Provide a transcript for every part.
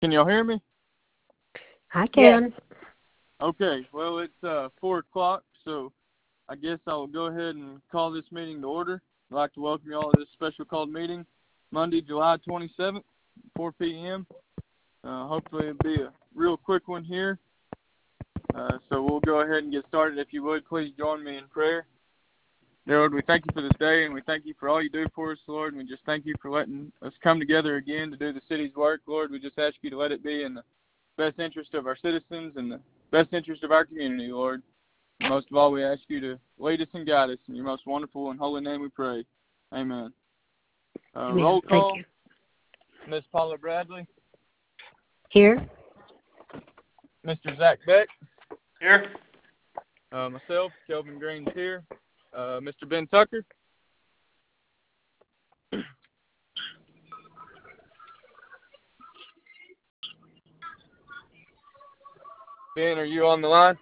Can y'all hear me? I can. Okay, well, it's 4 o'clock, so I guess I will go ahead and call this meeting to order. I'd like to welcome you all to this special called meeting, Monday, July 27th, 4 p.m. Hopefully it'll be a real quick one here. So we'll go ahead and get started. If you would, please join me in prayer. Dear Lord, we thank you for this day, and we thank you for all you do for us, Lord, and we just thank you for letting us come together again to do the city's work, Lord. We just ask you to let it be in the best interest of our citizens and the best interest of our community, Lord. And most of all, we ask you to lead us and guide us. In your most wonderful and holy name we pray. Amen. Amen. Roll call. Thank you. Ms. Paula Bradley. Here. Mr. Zach Beck. Here. Myself, Kelvin Green's here. Mr. Ben Tucker. Ben, are you on the line?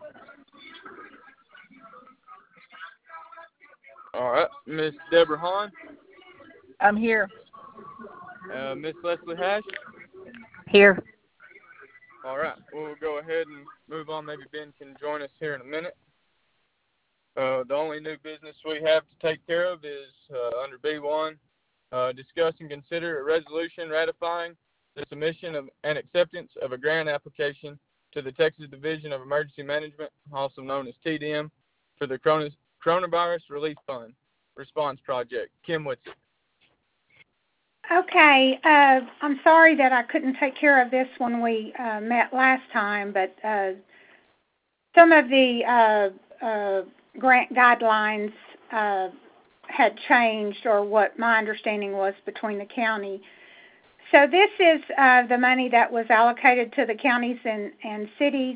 All right. Miss Deborah Hahn. I'm here. Miss Leslie Hash. Here. All right. We'll go ahead and move on. Maybe Ben can join us here in a minute. The only new business we have to take care of is under B1, discuss and consider a resolution ratifying the submission of and acceptance of a grant application to the Texas Division of Emergency Management, also known as TDM, for the Coronavirus Relief Fund Response Project. Kim Whitsitt. Okay, I'm sorry that I couldn't take care of this when we met last time, but some of the grant guidelines had changed, or what my understanding was between the county. So this is the money that was allocated to the counties and cities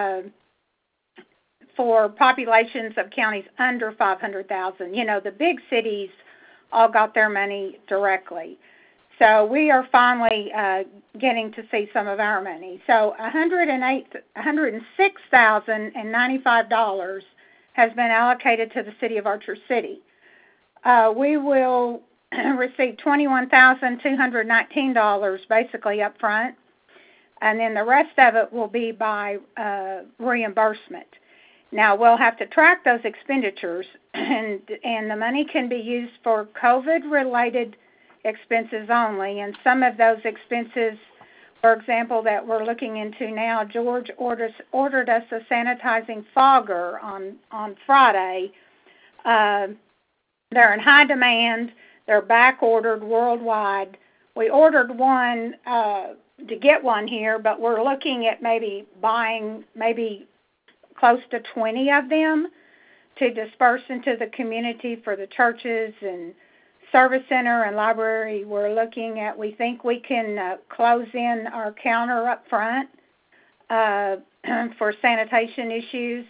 for populations of counties under 500,000. You know, the big cities all got their money directly. So we are finally getting to see some of our money. So $106,095 has been allocated to the city of Archer City. We will receive $21,219 basically up front, and then the rest of it will be by reimbursement. Now, we'll have to track those expenditures, and the money can be used for COVID-related expenses only, and some of those expenses, for example, that we're looking into now, George ordered us a sanitizing fogger on Friday. They're in high demand. They're back-ordered worldwide. We ordered one to get one here, but we're looking at maybe buying close to 20 of them to disperse into the community for the churches and service center and library. We're looking at, we think we can close in our counter up front for sanitation issues.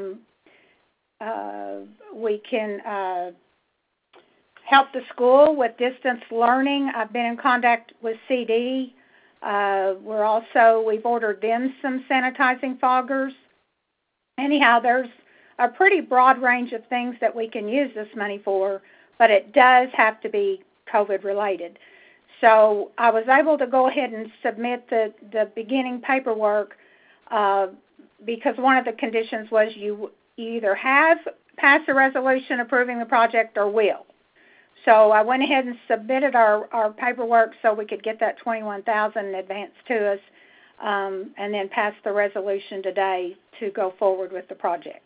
We can help the school with distance learning. I've been in contact with CD. We've ordered them some sanitizing foggers. Anyhow, there's a pretty broad range of things that we can use this money for, but it does have to be COVID-related. So I was able to go ahead and submit the beginning paperwork because one of the conditions was you either have passed a resolution approving the project or will. So I went ahead and submitted our paperwork so we could get that $21,000 in advance to us, and then pass the resolution today to go forward with the project.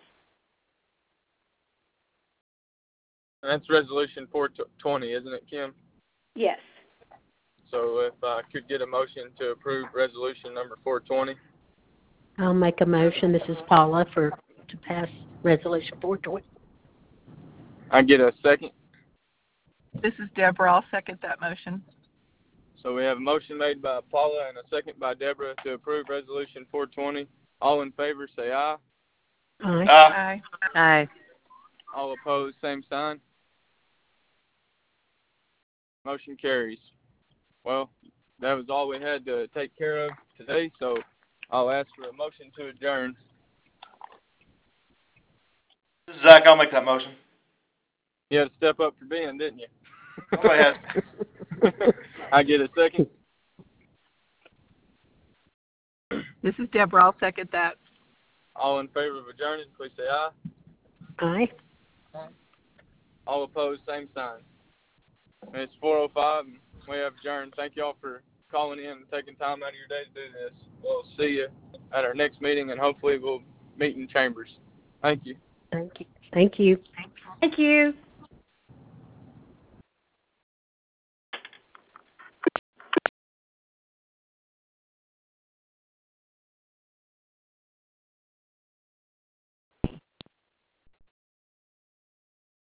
That's Resolution 420, isn't it, Kim? Yes. So if I could get a motion to approve Resolution number 420. I'll make a motion. This is Paula to pass Resolution 420. I get a second. This is Deborah. I'll second that motion. So we have a motion made by Paula and a second by Deborah to approve Resolution 420. All in favor, say aye. Aye. Aye. Aye. All opposed, same sign. Motion carries. Well, that was all we had to take care of today, so I'll ask for a motion to adjourn. Zach, I'll make that motion. You had to step up for Ben, didn't you? Go ahead. I get a second. This is Deborah. I'll second that. All in favor of adjourning, please say aye. Aye. All opposed, same sign. And it's 4:05, and we have adjourned. Thank you all for calling in and taking time out of your day to do this. We'll see you at our next meeting, and hopefully we'll meet in chambers. Thank you. Thank you. Thank you. Thank you.